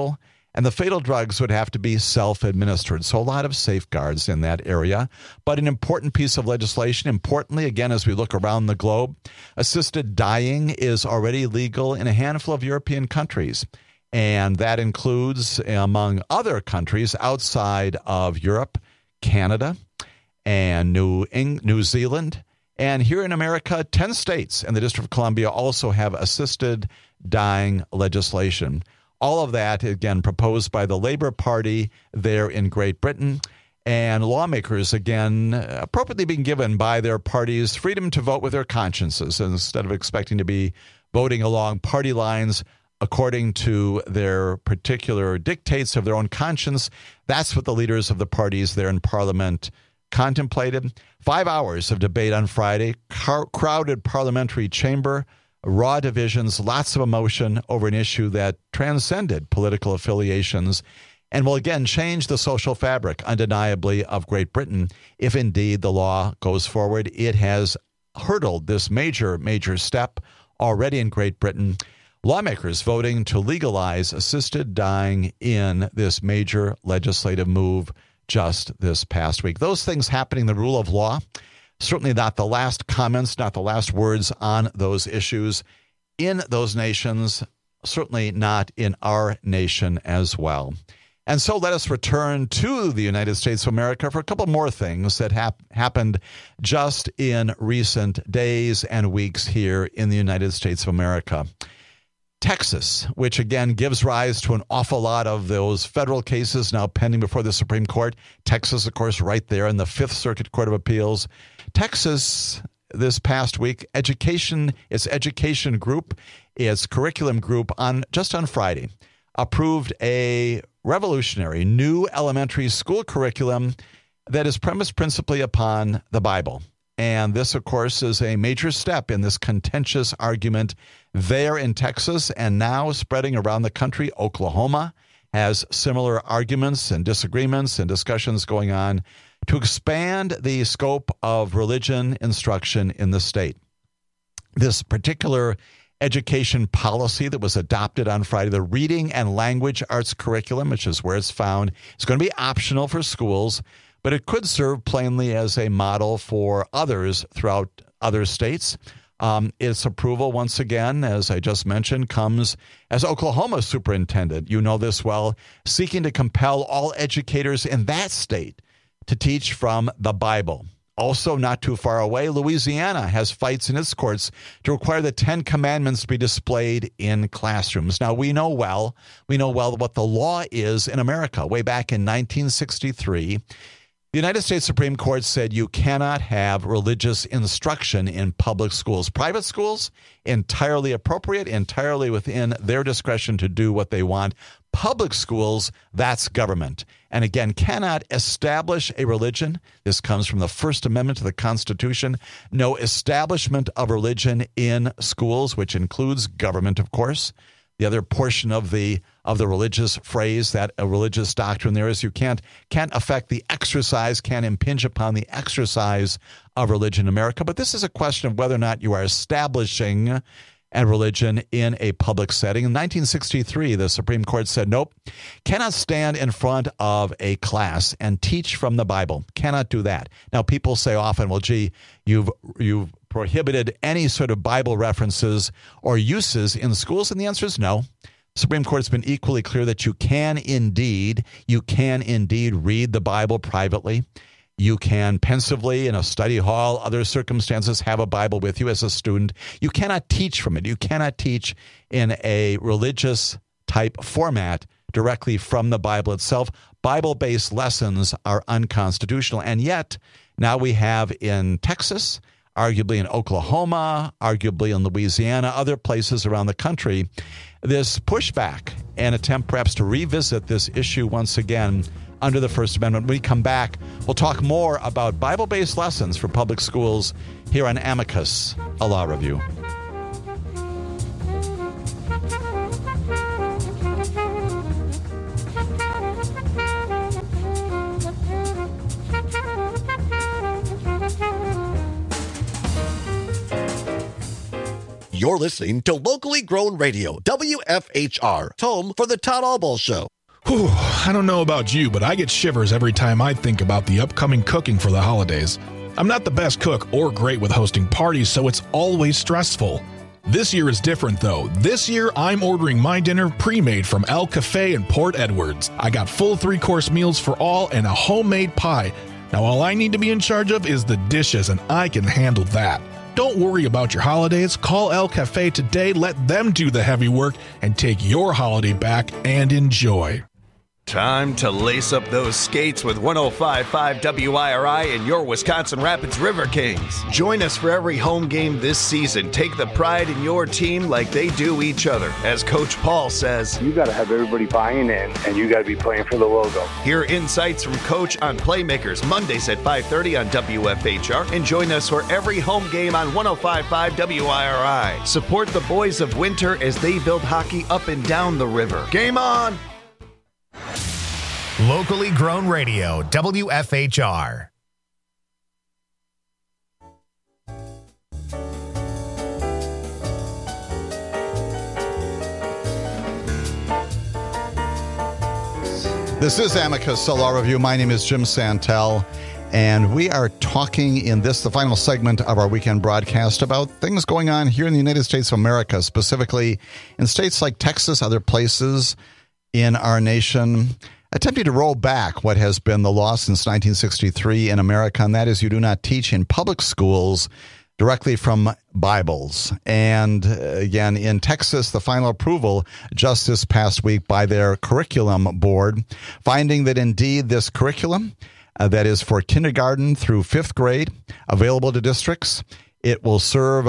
And the fatal drugs would have to be self-administered. So a lot of safeguards in that area. But an important piece of legislation, importantly, again, as we look around the globe, assisted dying is already legal in a handful of European countries. And that includes, among other countries outside of Europe, Canada and New Zealand. And here in America, 10 states and the District of Columbia also have assisted dying legislation. All of that, again, proposed by the Labour Party there in Great Britain. And lawmakers, again, appropriately being given by their parties freedom to vote with their consciences instead of expecting to be voting along party lines according to their particular dictates of their own conscience. That's what the leaders of the parties there in Parliament contemplated. 5 hours of debate on Friday, crowded parliamentary chamber, raw divisions, lots of emotion over an issue that transcended political affiliations and will again change the social fabric, undeniably, of Great Britain. If indeed the law goes forward, it has hurdled this major step already in Great Britain. Lawmakers voting to legalize assisted dying in this major legislative move just this past week. Those things happening, the rule of law, certainly not the last comments, not the last words on those issues in those nations, certainly not in our nation as well. And so let us return to the United States of America for a couple more things that happened just in recent days and weeks here in the United States of America. Texas, which again gives rise to an awful lot of those federal cases now pending before the Supreme Court. Texas, of course, right there in the Fifth Circuit Court of Appeals. Texas, this past week, its education group, its curriculum group, just on Friday, approved a revolutionary new elementary school curriculum that is premised principally upon the Bible. And this, of course, is a major step in this contentious argument there in Texas and now spreading around the country. Oklahoma has similar arguments and disagreements and discussions going on to expand the scope of religion instruction in the state. This particular education policy that was adopted on Friday, the Reading and Language Arts curriculum, which is where it's found, is going to be optional for schools, but it could serve plainly as a model for others throughout other states. Its approval, once again, as I just mentioned, comes as Oklahoma superintendent, you know this well, seeking to compel all educators in that state to teach from the Bible. Also, not too far away, Louisiana has fights in its courts to require the 10 Commandments to be displayed in classrooms. Now, we know well what the law is in America. Way back in 1963, the United States Supreme Court said you cannot have religious instruction in public schools. Private schools, entirely appropriate, entirely within their discretion to do what they want. Public schools, that's government. And again, cannot establish a religion. This comes from the First Amendment to the Constitution. No establishment of religion in schools, which includes government, of course. The other portion of the religious phrase, that a religious doctrine there is you can't affect the exercise, can't impinge upon the exercise of religion in America. But this is a question of whether or not you are establishing a religion in a public setting. In 1963, the Supreme Court said, nope, cannot stand in front of a class and teach from the Bible. Cannot do that. Now, people say often, well, gee, you've prohibited any sort of Bible references or uses in schools? And the answer is no. The Supreme Court has been equally clear that you can indeed read the Bible privately. You can pensively in a study hall, other circumstances, have a Bible with you as a student. You cannot teach from it. You cannot teach in a religious type format directly from the Bible itself. Bible-based lessons are unconstitutional. And yet, now we have in Texas, arguably in Oklahoma, arguably in Louisiana, other places around the country, this pushback and attempt perhaps to revisit this issue once again under the First Amendment. When we come back, we'll talk more about Bible-based lessons for public schools here on Amicus, a law review. You're listening to locally grown radio, WFHR, home for the Todd Albaugh Show. Whew, I don't know about you, but I get shivers every time I think about the upcoming cooking for the holidays. I'm not the best cook or great with hosting parties, so it's always stressful. This year is different, though. This year, I'm ordering my dinner pre-made from El Cafe in Port Edwards. I got full 3-course meals for all and a homemade pie. Now, all I need to be in charge of is the dishes, and I can handle that. Don't worry about your holidays. Call El Cafe today, let them do the heavy work, and take your holiday back and enjoy. Time to lace up those skates with 105.5 WIRI and your Wisconsin Rapids River Kings. Join us for every home game this season. Take the pride in your team like they do each other. As Coach Paul says, you got to have everybody buying in, and you got to be playing for the logo. Hear insights from Coach on Playmakers Mondays at 5:30 on WFHR, and join us for every home game on 105.5 WIRI. Support the boys of Winter as they build hockey up and down the river. Game on! Locally grown radio, WFHR. This is Amicus, a law review. My name is Jim Santel, and we are talking in this, the final segment of our weekend broadcast, about things going on here in the United States of America, specifically in states like Texas, other places in our nation, attempting to roll back what has been the law since 1963 in America, and that is you do not teach in public schools directly from Bibles. And again, in Texas, the final approval just this past week by their curriculum board, finding that indeed this curriculum that is for kindergarten through 5th grade, available to districts. It will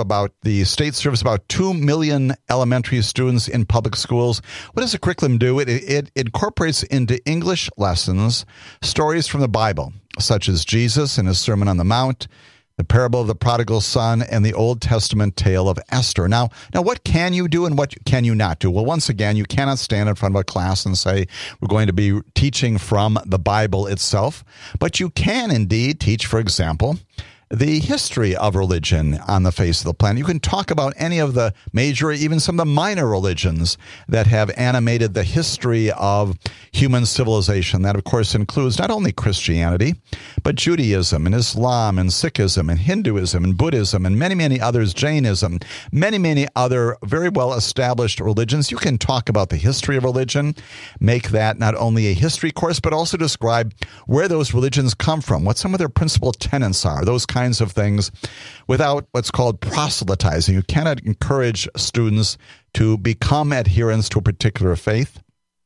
the state serves about 2 million elementary students in public schools. What does the curriculum do? It incorporates into English lessons stories from the Bible, such as Jesus and his Sermon on the Mount, the parable of the prodigal son, and the Old Testament tale of Esther. Now, what can you do and what can you not do? Well, once again, you cannot stand in front of a class and say, we're going to be teaching from the Bible itself, but you can indeed teach, for example, the history of religion on the face of the planet. You can talk about any of the major, even some of the minor religions that have animated the history of human civilization. That, of course, includes not only Christianity, but Judaism and Islam and Sikhism and Hinduism and Buddhism and many, many others, Jainism, many, many other very well-established religions. You can talk about the history of religion, make that not only a history course, but also describe where those religions come from, what some of their principal tenets are, those kinds of things, without what's called proselytizing. You cannot encourage students to become adherents to a particular faith.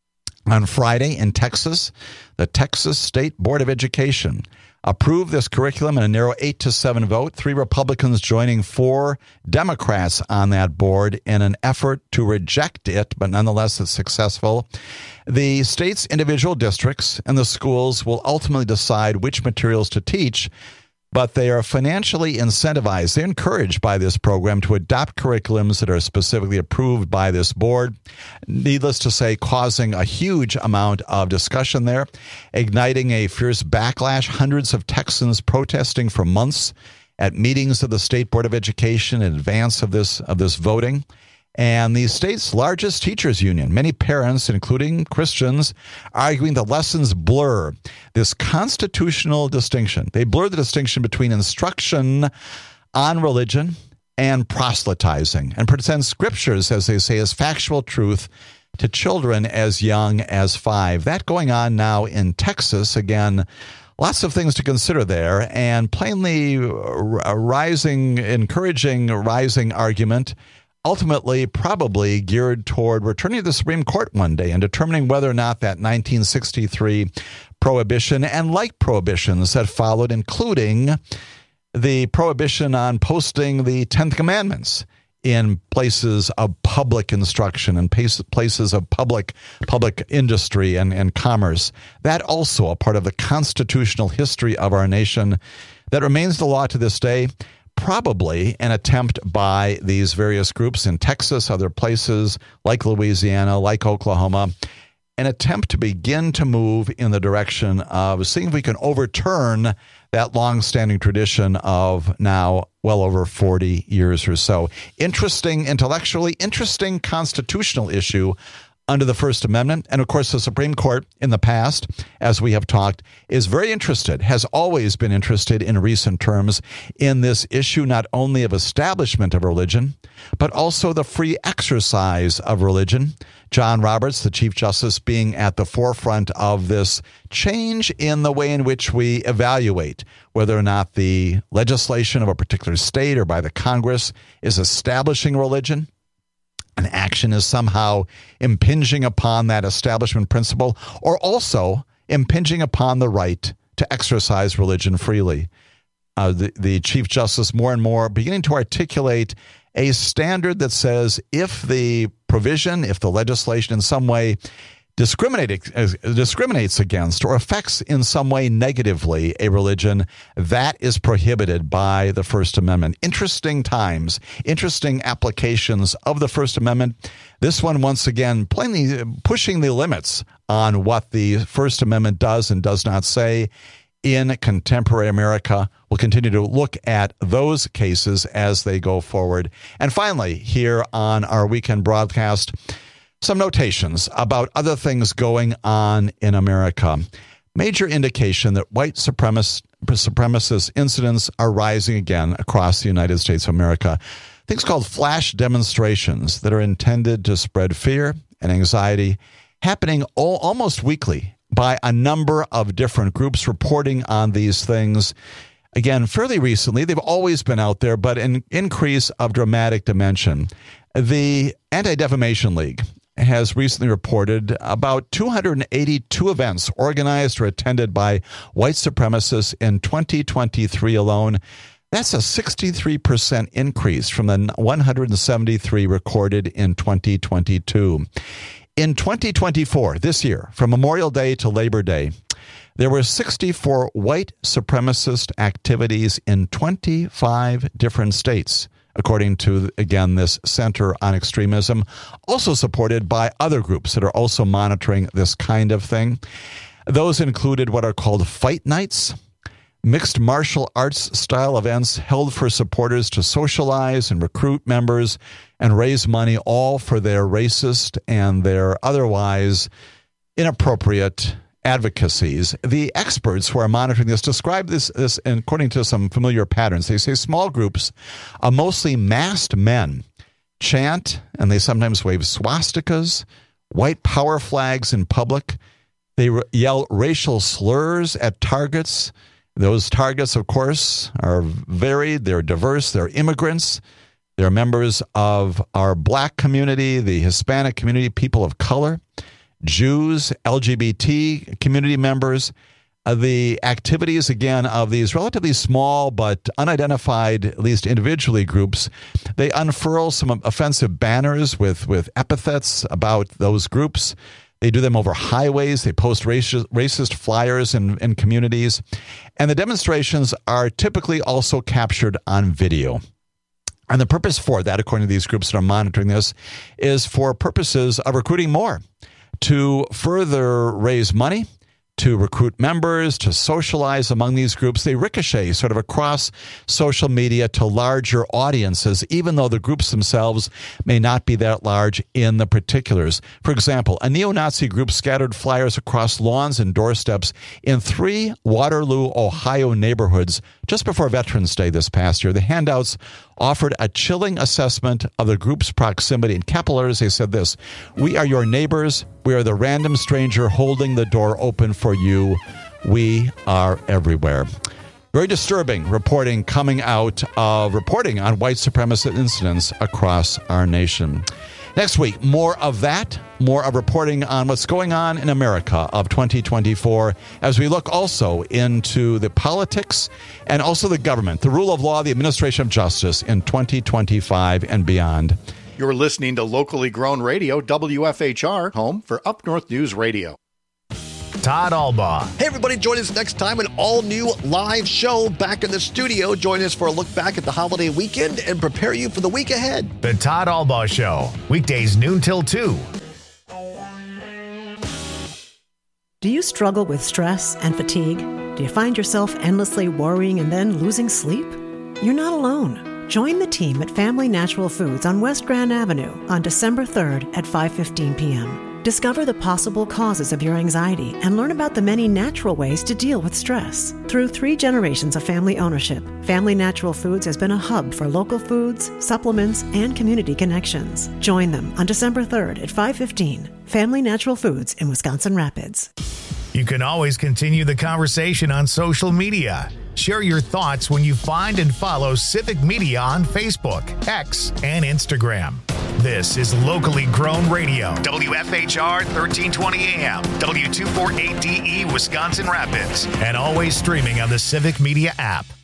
On Friday in Texas, the Texas State Board of Education approved this curriculum in a narrow 8-7 vote, 3 Republicans joining 4 Democrats on that board in an effort to reject it, but nonetheless it's successful. The state's individual districts and the schools will ultimately decide which materials to teach, but they are financially incentivized. They're encouraged by this program to adopt curriculums that are specifically approved by this board. Needless to say, causing a huge amount of discussion there, igniting a fierce backlash. Hundreds of Texans protesting for months at meetings of the State Board of Education in advance of this voting. And the state's largest teachers union, many parents, including Christians, arguing the lessons blur this constitutional distinction. They blur the distinction between instruction on religion and proselytizing, and present scriptures, as they say, as factual truth to children as young as 5. That going on now in Texas. Again, lots of things to consider there, and plainly encouraging rising argument, ultimately probably geared toward returning to the Supreme Court one day and determining whether or not that 1963 prohibition and like prohibitions that followed, including the prohibition on posting the 10th Commandments in places of public instruction and places of public industry and commerce. That also a part of the constitutional history of our nation that remains the law to this day. Probably an attempt by these various groups in Texas, other places like Louisiana, like Oklahoma, an attempt to begin to move in the direction of seeing if we can overturn that long-standing tradition of now well over 40 years or so. Interesting intellectually, interesting constitutional issue under the First Amendment. And of course, the Supreme Court in the past, as we have talked, is very interested, has always been interested in recent terms in this issue, not only of establishment of religion, but also the free exercise of religion. John Roberts, the Chief Justice, being at the forefront of this change in the way in which we evaluate whether or not the legislation of a particular state or by the Congress is establishing religion. An action is somehow impinging upon that establishment principle, or also impinging upon the right to exercise religion freely. The Chief Justice more and more beginning to articulate a standard that says if the provision, if the legislation in some way discriminates against or affects in some way negatively a religion, that is prohibited by the First Amendment. Interesting times, interesting applications of the First Amendment. This one, once again, plainly pushing the limits on what the First Amendment does and does not say in contemporary America. We'll continue to look at those cases as they go forward. And finally, here on our weekend broadcast, some notations about other things going on in America. Major indication that white supremacist incidents are rising again across the United States of America. Things called flash demonstrations that are intended to spread fear and anxiety, happening almost weekly by a number of different groups reporting on these things. Again, fairly recently, they've always been out there, but an increase of dramatic dimension. The Anti-Defamation League has recently reported about 282 events organized or attended by white supremacists in 2023 alone. That's a 63% increase from the 173 recorded in 2022. In 2024, this year, from Memorial Day to Labor Day, there were 64 white supremacist activities in 25 different states, according to, again, this Center on Extremism, also supported by other groups that are also monitoring this kind of thing. Those included what are called fight nights, mixed martial arts style events held for supporters to socialize and recruit members and raise money, all for their racist and their otherwise inappropriate advocacies. The experts who are monitoring this describe this according to some familiar patterns. They say small groups of mostly masked men chant, and they sometimes wave swastikas, white power flags in public. They yell racial slurs at targets. Those targets, of course, are varied. They're diverse. They're immigrants. They're members of our black community, the Hispanic community, people of color, Jews, LGBT community members. The activities, again, of these relatively small but unidentified, at least individually, groups, they unfurl some offensive banners with epithets about those groups. They do them over highways. They post racist flyers in communities. And the demonstrations are typically also captured on video. And the purpose for that, according to these groups that are monitoring this, is for purposes of recruiting more, to further raise money, to recruit members, to socialize among these groups. They ricochet sort of across social media to larger audiences, even though the groups themselves may not be that large in the particulars. For example, a neo-Nazi group scattered flyers across lawns and doorsteps in 3 Waterloo, Ohio neighborhoods just before Veterans Day this past year. The handouts offered a chilling assessment of the group's proximity. In capital letters, they said this: "We are your neighbors. We are the random stranger holding the door open for you. We are everywhere." Very disturbing reporting coming out of reporting on white supremacist incidents across our nation. Next week, more of that, more of reporting on what's going on in America of 2024, as we look also into the politics and also the government, the rule of law, the administration of justice in 2025 and beyond. You're listening to locally grown radio, WFHR, home for Up North News Radio. Todd Albaugh. Hey, everybody, join us next time, an all-new live show back in the studio. Join us for a look back at the holiday weekend and prepare you for the week ahead. The Todd Albaugh Show, weekdays noon till 2. Do you struggle with stress and fatigue? Do you find yourself endlessly worrying and then losing sleep? You're not alone. Join the team at Family Natural Foods on West Grand Avenue on December 3rd at 5:15 p.m. Discover the possible causes of your anxiety and learn about the many natural ways to deal with stress. Through 3 generations of family ownership, Family Natural Foods has been a hub for local foods, supplements, and community connections. Join them on December 3rd at 5:15. Family Natural Foods in Wisconsin Rapids. You can always continue the conversation on social media. Share your thoughts when you find and follow Civic Media on Facebook, X, and Instagram. This is locally grown radio. WFHR 1320 AM, W248DE Wisconsin Rapids, and always streaming on the Civic Media app.